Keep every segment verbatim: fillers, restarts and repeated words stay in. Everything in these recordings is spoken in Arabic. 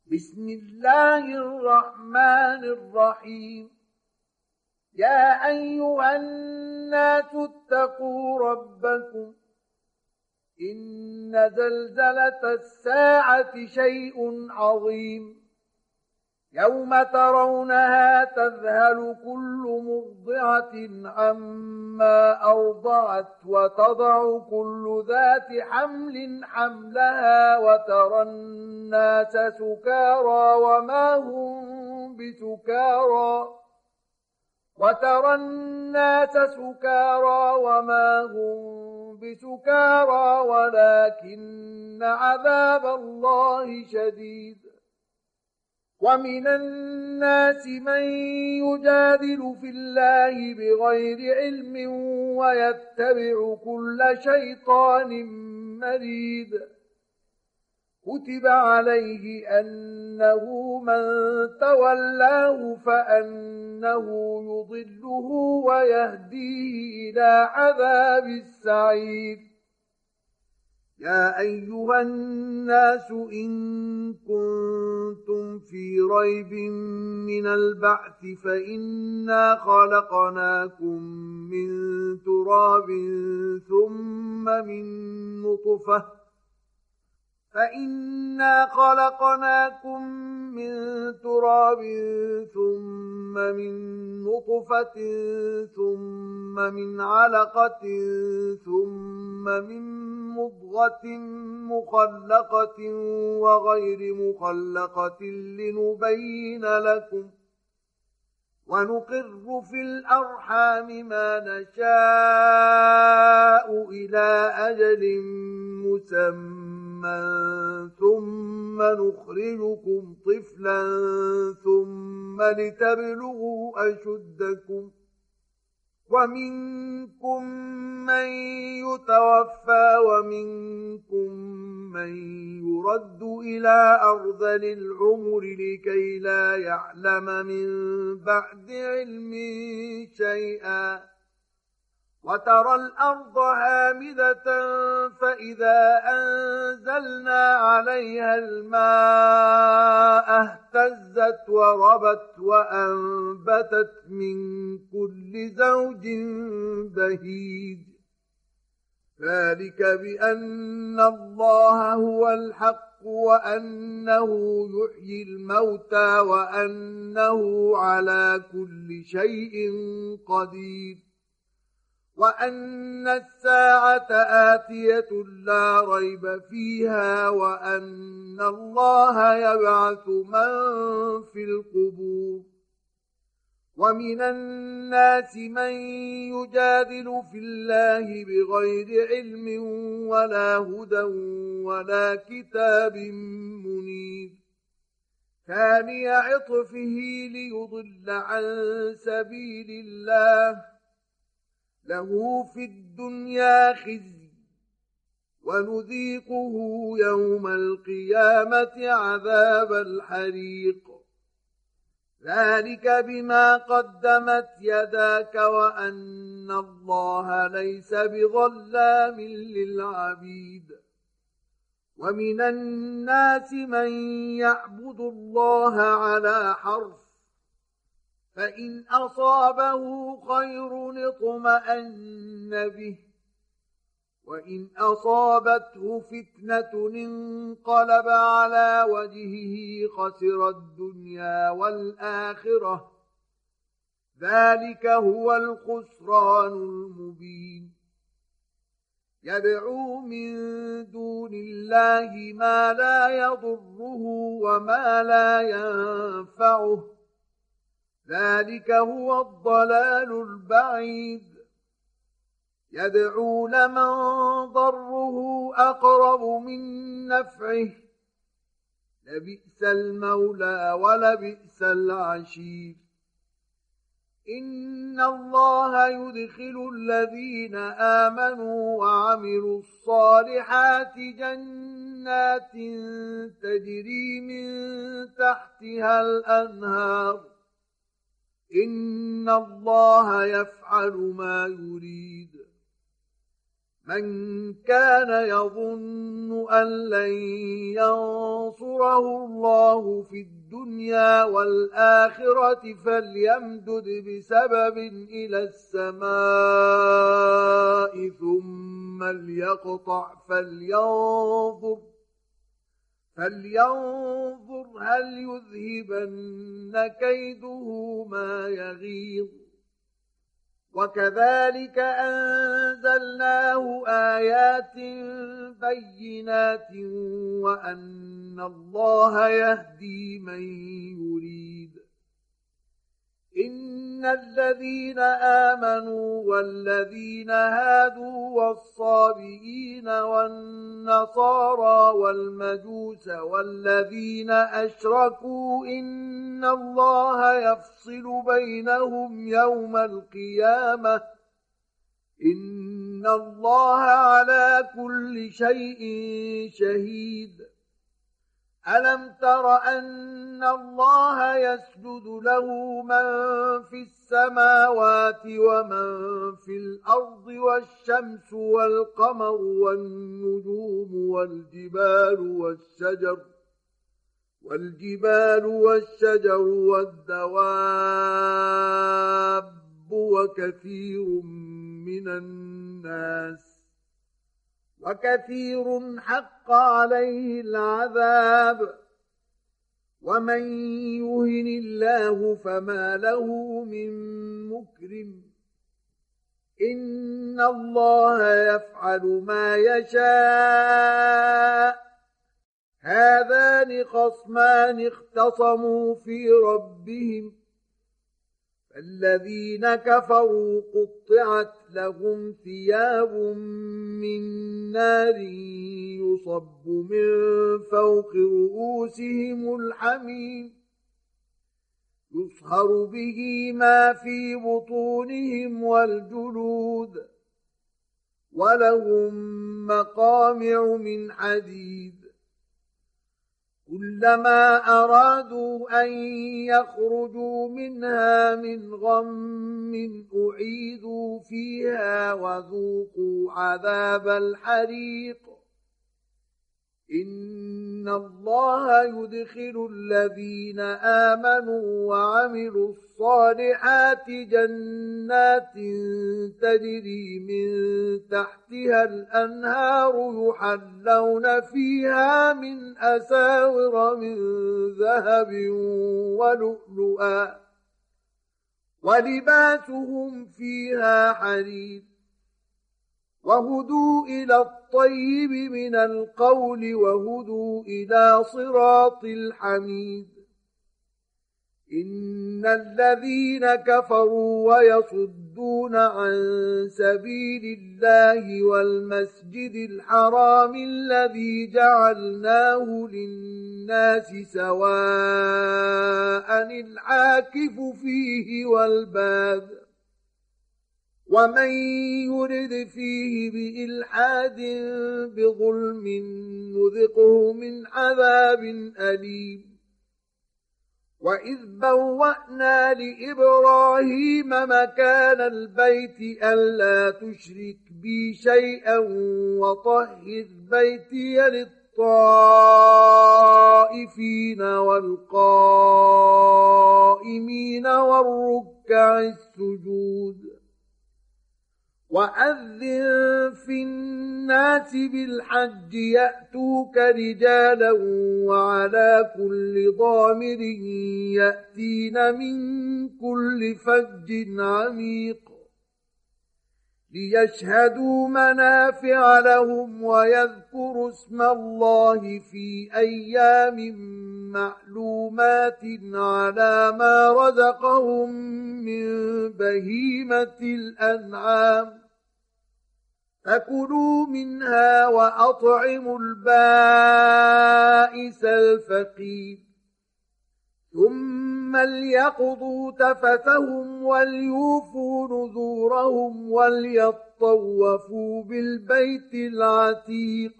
بسم الله الرحمن الرحيم. يا أيها الناس اتقوا ربكم، إن زلزلة الساعة شيء عظيم، يوم ترونها تذهل كل مرضعة عما أرضعت وتضع كل ذات حمل حملها وترى الناس سكارى وما هم بسكارى وترى الناس سكارى وما هم بسكارى ولكن عذاب الله شديد. ومن الناس من يجادل في الله بغير علم ويتبع كل شيطان مريد. كتب عليه أنه من تولاه فأنه يضله ويهديه إلى عذاب السعير. يا أيها الناس إن كنتم في ريب من البعث فإنا خلقناكم من تراب ثم من نطفة فإنا خلقناكم من تراب ثم من نطفة ثم من علقة ثم من مضغة مخلقة وغير مخلقة لنبين لكم ونقر في الأرحام ما نشاء إلى أجل مسمى ثم نخرجكم طفلا ثم لتبلغوا أشدكم ومنكم من يتوفى ومنكم من يرد إلى أرذل العمر لكي لا يعلم من بعد علم شيئا. وترى الأرض هامدة فإذا أنزلنا عليها الماء اهتزت وربت وأنبتت من كل زوج بهيج. ذلك بأن الله هو الحق وأنه يحيي الموتى وأنه على كل شيء قدير وأن الساعة آتية لا ريب فيها وأن الله يبعث من في القبور. ومن الناس من يجادل في الله بغير علم ولا هدى ولا كتاب منير. ثاني عطفه ليضل عن سبيل الله له في الدنيا خزي ونذيقه يوم القيامة عذاب الحريق. ذلك بما قدمت يداك وأن الله ليس بظلام للعبيد. ومن الناس من يعبد الله على حرف فإن أصابه خير اطمأن به وإن أصابته فتنة انقلب على وجهه خسر الدنيا والآخرة. ذلك هو الخسران المبين. يدعو من دون الله ما لا يضره وما لا ينفعه. ذلك هو الضلال البعيد. يدعو لمن ضره أقرب من نفعه لبئس المولى ولبئس العشير. إن الله يدخل الذين آمنوا وعملوا الصالحات جنات تجري من تحتها الأنهار. إن الله يفعل ما يريد. من كان يظن أن لن ينصره الله في الدنيا والآخرة فليمدد بسبب إلى السماء ثم ليقطع فلينظر فلينظر هل يذهبن كيده ما يغيظ. وكذلك أنزلناه آيات بينات وأن الله يهدي من يريد. إن الذين آمنوا والذين هادوا والصابئين والنصارى والمجوس والذين أشركوا إن الله يفصل بينهم يوم القيامة إن الله على كل شيء شهيد. ألم تر أن الله يسجد له من في السماوات ومن في الأرض والشمس والقمر والنجوم والجبال والشجر والجبال والشجر والدواب وكثير من الناس وكثير حق عليه العذاب ومن يهن الله فما له من مكرم. إن الله يفعل ما يشاء. هذان خصمان اختصموا في ربهم فالذين كفروا قطعت لهم ثياب من نار يصب من فوق رؤوسهم الحميم يصهر به ما في بطونهم والجلود ولهم مقامع من حديد كلما أرادوا أن يخرجوا منها من غم أعيدوا فيها وذوقوا عذاب الحريق. إن الله يدخل الذين آمنوا وعملوا الصالحات جنات تجري من تحتها الأنهار يحلون فيها من أساور من ذهب ولؤلؤا ولباسهم فيها حرير وهدوا إلى الطيب من القول وهدوا إلى صراط الحميد. إن الذين كفروا ويصدون عن سبيل الله والمسجد الحرام الذي جعلناه للناس سواء العاكف فيه والباد ومن يرد فيه بإلحاد بظلم نذقه من عذاب أليم. وإذ بوأنا لإبراهيم مكان البيت ألا تشرك بي شيئا وطهر بيتي للطائفين والقائمين والركع السجود. وأذن في الناس بالحج يأتوك رجالا وعلى كل ضامر يأتين من كل فج عميق ليشهدوا منافع لهم ويذكروا اسم الله في أيام معلومات على ما رزقهم من بهيمة الأنعام فكلوا منها وأطعموا البائس الفقير ثم ليقضوا تفثهم وليوفوا نذورهم وليطوفوا بالبيت العتيق.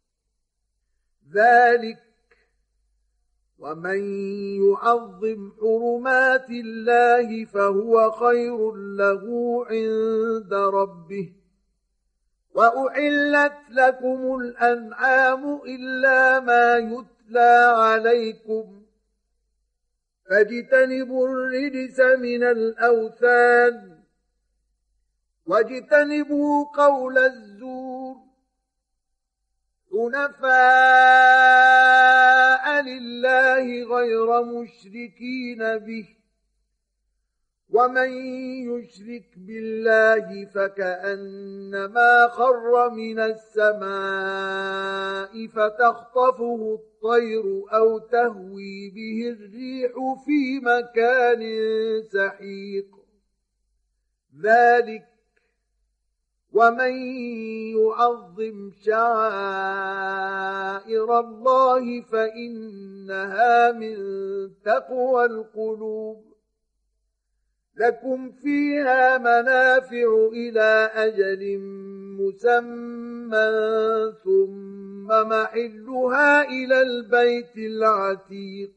ذلك ومن يعظم حرمات الله فهو خير له عند ربه وأحلت لكم الأنعام إلا ما يتلى عليكم فاجتنبوا الرجس من الأوثان واجتنبوا قول الزور حنفاء لله غير مشركين به ومن يشرك بالله فكأنما خر من السماء فتخطفه الطير أو تهوي به الريح في مكان سحيق ذلك ومن يعظم شعائر الله فإنها من تقوى القلوب لكم فيها منافع إلى أجل مسمى ثم محلها إلى البيت العتيق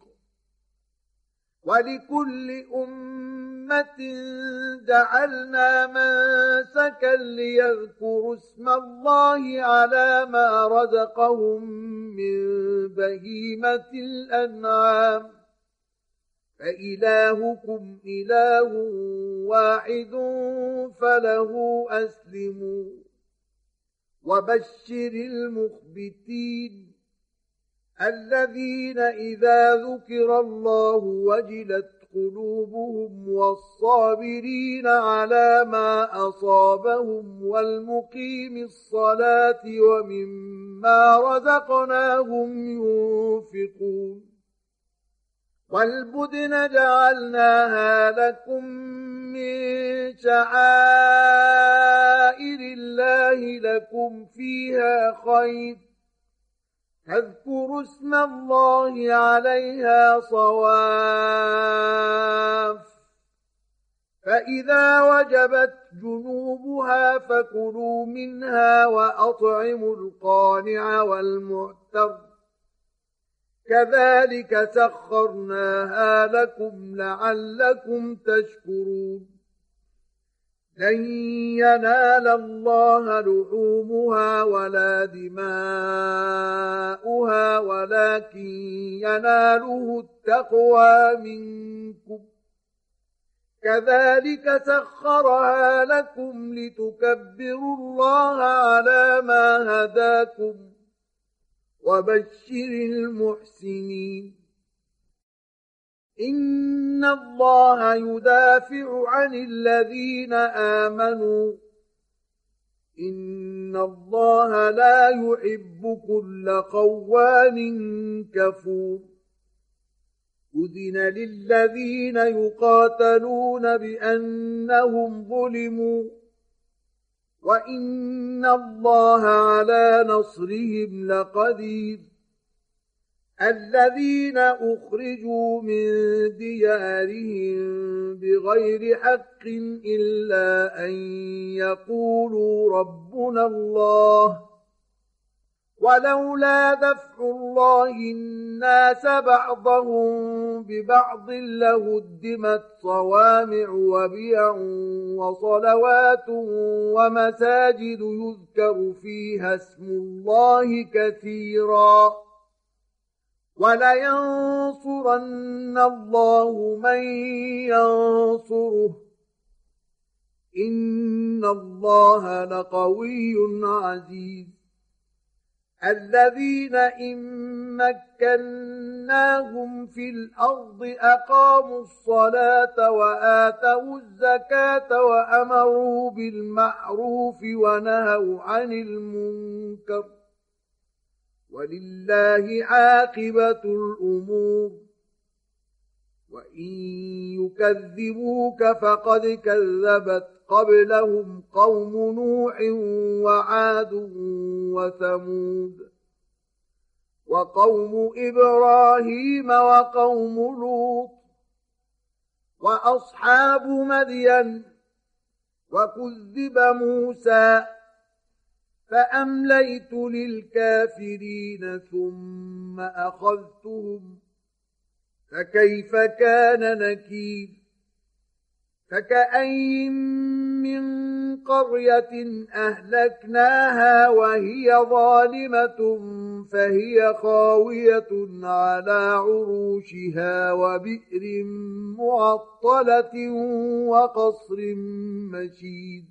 ولكل أمة جعلنا منسكا ليذكروا اسم الله على ما رزقهم من بهيمة الأنعام فإلهكم إله واحد فله أسلموا وبشر المخبتين الذين إذا ذكر الله وجلت قلوبهم والصابرين على ما أصابهم والمقيم الصلاة ومما رزقناهم ينفقون والبدن جعلناها لكم من شعائر الله لكم فيها خير فاذكروا اسم الله عليها صواف فإذا وجبت جنوبها فكلوا منها وأطعموا القانع والمعتر كذلك سخرناها لكم لعلكم تشكرون لن ينال الله لحومها ولا دماؤها ولكن يناله التقوى منكم كذلك سخرها لكم لتكبروا الله على ما هداكم وبشر المحسنين إن الله يدافع عن الذين آمنوا إن الله لا يحب كل خوان كفور أذن للذين يقاتلون بأنهم ظلموا وإن الله على نصرهم لقدير الذين أخرجوا من ديارهم بغير حق إلا أن يقولوا ربنا الله ولولا دفع الله الناس بعضهم ببعض لهدمت صوامع وبيع وصلوات ومساجد يذكر فيها اسم الله كثيرا ولينصرن الله من ينصره إن الله لقوي عزيز الذين إن مكناهم في الأرض أقاموا الصلاة وآتوا الزكاة وأمروا بالمعروف ونهوا عن المنكر ولله عاقبة الأمور وإن يكذبوك فقد كذبت قبلهم قوم نوح وعاد وثمود وقوم إبراهيم وقوم لوط وأصحاب مدين وكذب موسى فأمليت للكافرين ثم أخذتهم فكيف كان نكير فكأين من قرية أهلكناها وهي ظالمة فهي خاوية على عروشها وبئر معطلة وقصر مشيد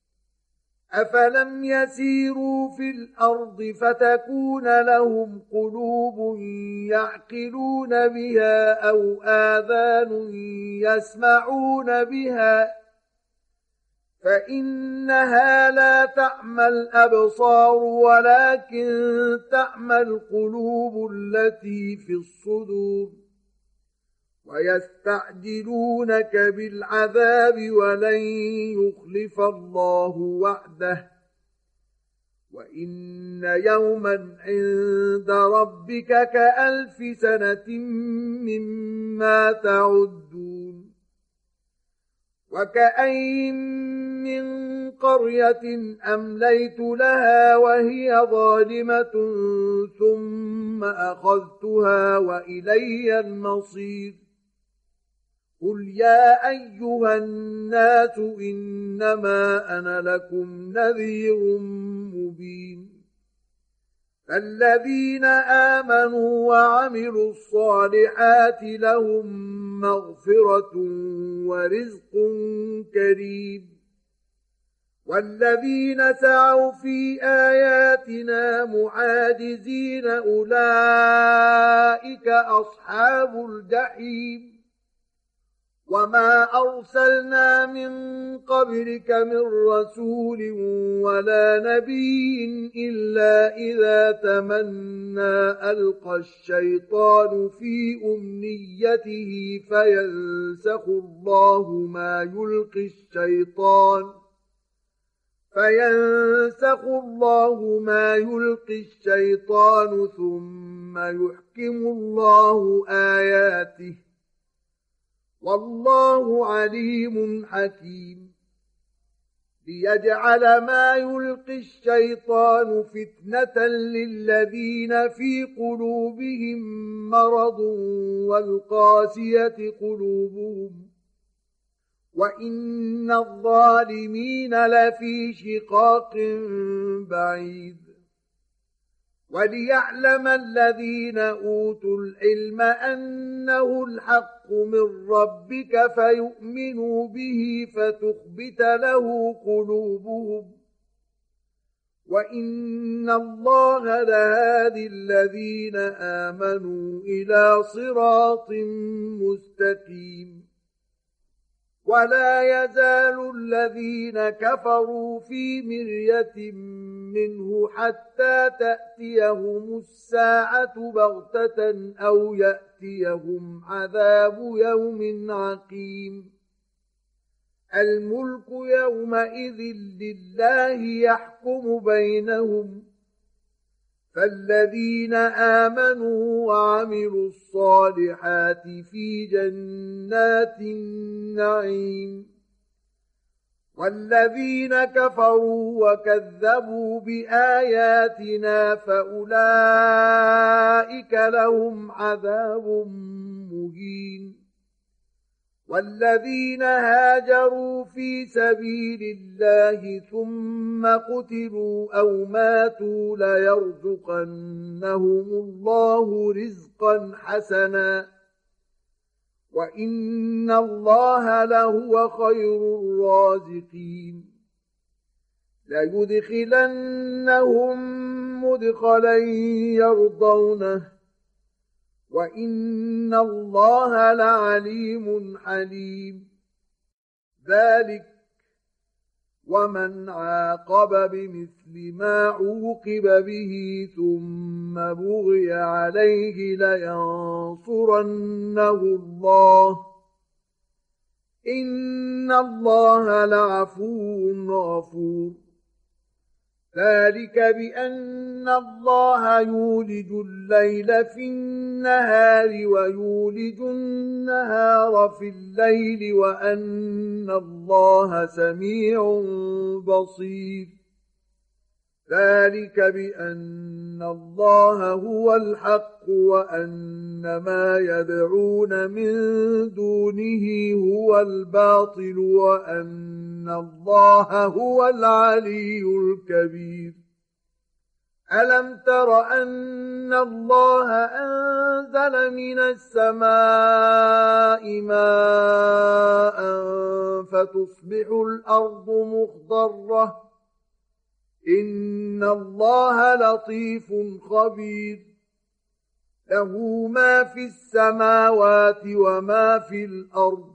أفلم يسيروا في الأرض فتكون لهم قلوب يعقلون بها أو آذان يسمعون بها فإنها لا تعمى الأبصار ولكن تعمى القلوب التي في الصدور ويستعجلونك بالعذاب ولن يخلف الله وعده وإن يوما عند ربك كألف سنة مما تعدون وكأين من قرية أمليت لها وهي ظالمة ثم أخذتها وإلي المصير قل يا أيها الناس إنما أنا لكم نذير مبين فالذين آمنوا وعملوا الصالحات لهم مغفرة ورزق كريم والذين سعوا في آياتنا معاجزين أولئك أصحاب الجحيم وما أرسلنا من قبلك من رسول ولا نبي إلا إذا تمنى ألقى الشيطان في أمنيته فينسخ الله ما يلقي الشيطان فينسخ الله ما يلقي الشيطان ثم يحكم الله آياته والله عليم حكيم ليجعل ما يلقي الشيطان فتنة للذين في قلوبهم مرض والقاسية قلوبهم وإن الظالمين لفي شقاق بعيد وليعلم الذين أوتوا العلم أنه الحق من ربك فيؤمنوا به فتخبت له قلوبهم وإن الله لهادي الذين آمنوا إلى صراط مستقيم ولا يزال الذين كفروا في مرية منه حتى تأتيهم الساعة بغتة أو يأتيهم عذاب يوم عقيم الملك يومئذ لله يحكم بينهم فالذين آمنوا وعملوا الصالحات في جنات النعيم والذين كفروا وكذبوا بآياتنا فأولئك لهم عذاب مهين والذين هاجروا في سبيل الله ثم قتلوا أو ماتوا ليرزقنهم الله رزقا حسنا وإن الله لهو خير الرازقين ليدخلنهم مدخلا يرضونه وإن الله لعليم حليم ذلك ومن عاقب بمثل ما عوقب به ثم بغي عليه لينصرنه الله إن الله لعفو غفور ذلك بأن الله يولج الليل في النهار ويولج النهار في الليل وأن الله سميع بصير ذلك بأن الله هو الحق وأن ما يدعون من دونه هو الباطل وأن الله هو العلي الكبير. ألم تر أن الله أنزل من السماء ماء فتصبح الأرض مخضرة إن الله لطيف خبير له ما في السماوات وما في الأرض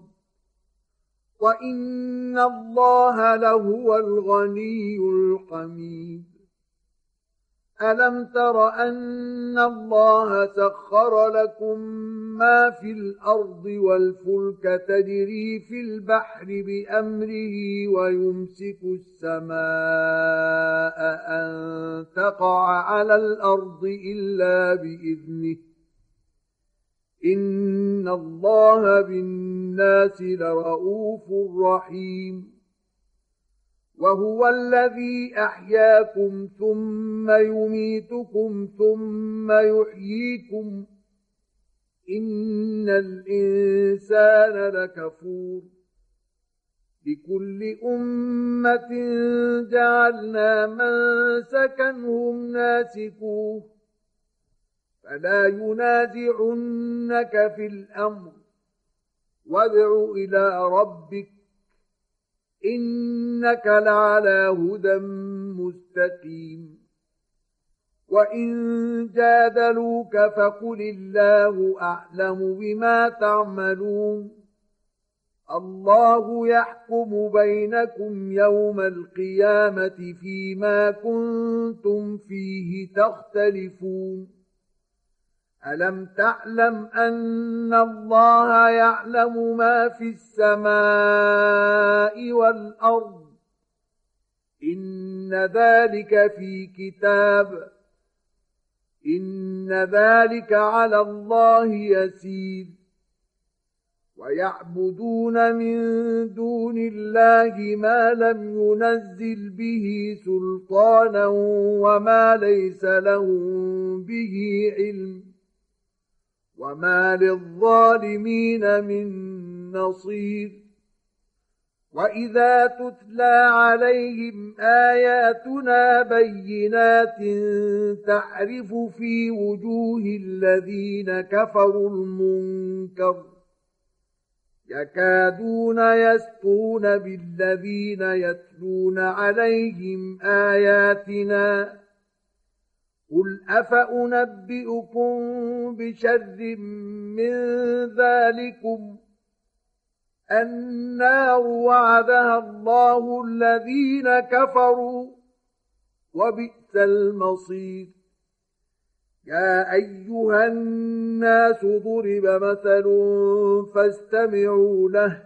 وإن الله لهو الغني الحميد. ألم تر أن الله سخر لكم ما في الأرض والفلك تجري في البحر بأمره ويمسك السماء أن تقع على الأرض إلا بإذنه إن الله بالناس لرءوف رحيم. وهو الذي أحياكم ثم يميتكم ثم يحييكم إن الإنسان لكفور. لكل أمة جعلنا منسكا هم ناسكوه فلا ينازعنك في الأمر وادع إلى ربك إنك لعلى هدى مستقيم. وإن جادلوك فقل الله أعلم بما تعملون الله يحكم بينكم يوم القيامة فيما كنتم فيه تختلفون. ألم تعلم أن الله يعلم ما في السماء والأرض إن ذلك في كتاب إن ذلك على الله يسير. ويعبدون من دون الله ما لم ينزل به سلطانا وما ليس لهم به علم وما للظالمين من نصير. وإذا تتلى عليهم آياتنا بينات تعرف في وجوه الذين كفروا المنكر يكادون يسطون بالذين يتلون عليهم آياتنا قل أفأنبئكم بشر من ذلكم النار وعدها الله الذين كفروا وبئس المصير. يا أيها الناس ضرب مثل فاستمعوا له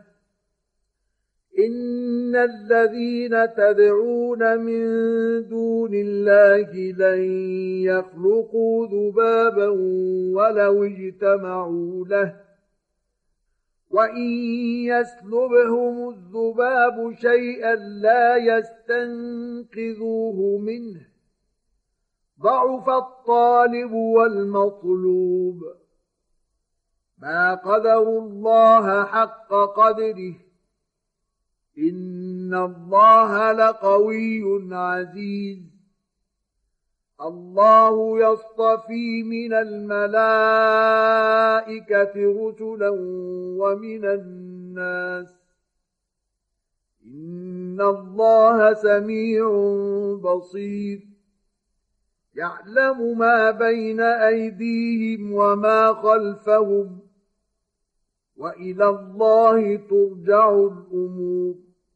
إن الذين تدعون من دون الله لن يخلقوا ذبابا ولو اجتمعوا له وإن يسلبهم الذباب شيئا لا يستنقذوه منه ضعف الطالب والمطلوب. ما قدروا الله حق قدره إن الله لقوي عزيز. الله يصطفي من الملائكة رسلا ومن الناس إن الله سميع بصير. يعلم ما بين أيديهم وما خلفهم وإلى الله ترجع الأمور.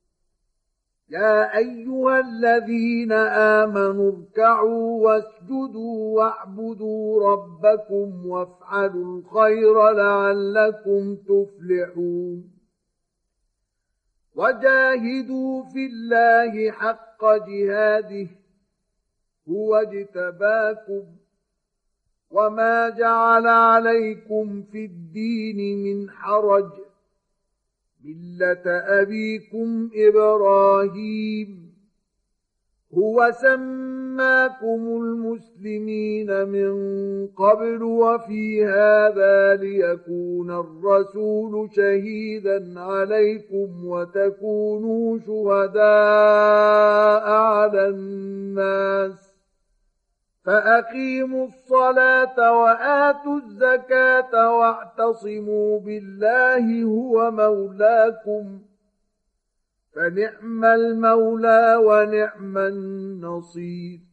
يا أيها الذين آمنوا اركعوا واسجدوا واعبدوا ربكم وافعلوا الخير لعلكم تفلحون. وجاهدوا في الله حق جهاده هو اجتباكم وما جعل عليكم في الدين من حرج ملة أبيكم إبراهيم هو سماكم المسلمين من قبل وفي هذا ليكون الرسول شهيدا عليكم وتكونوا شهداء على الناس فأقيموا الصلاة وآتوا الزكاة واعتصموا بالله هو مولاكم فنعم المولى ونعم النصير